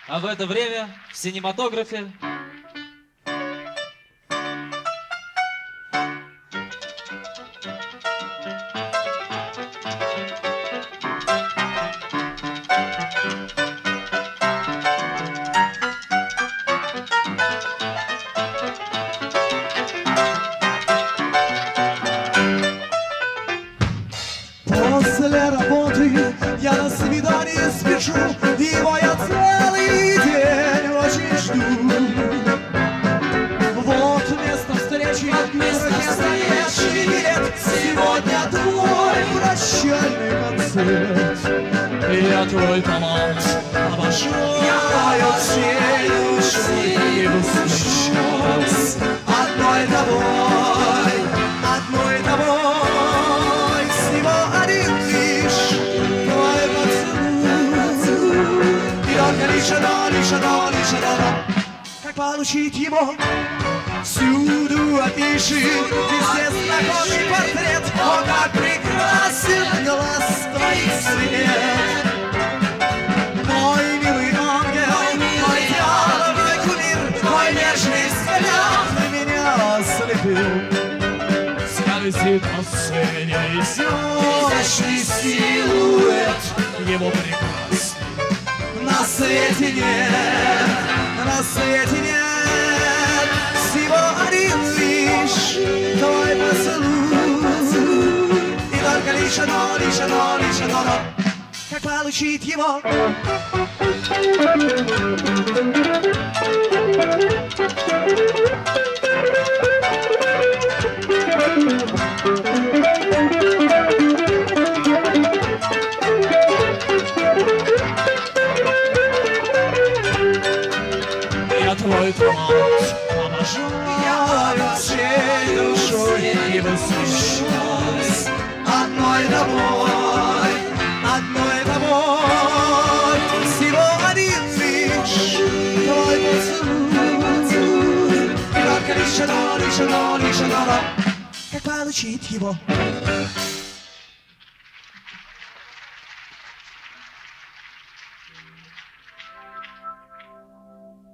А в это время в синематографе после работы я на свидание спешу, его я целый день очень жду. Вот место встречи, настоящий билет. Сегодня твой прощальный концерт. я твой талант обошел. Я твою всей душой и восхищаюсь одной тобой, одной тобой. Всего один лишь твой поцелуй. И только лишь одно, как получить его? Всюду афиши, везде знакомый портрет. О, как прекрасен глаз твоих свет. Мой милый ангел, мой дьявол, мой кумир, мой нежный взгляд меня ослепил. Скользит на сцене Изящный силуэт, его прекрасный. на свете нет, на свете нет. Всего один лишь твой поцелуй. И только лишь одно, как получить его? Я твой талант обожаю. Я всей душой и восхищаюсь одной тобой, одной тобой. Всего один лишь твой поцелуй. И только лишь одно, как получить его?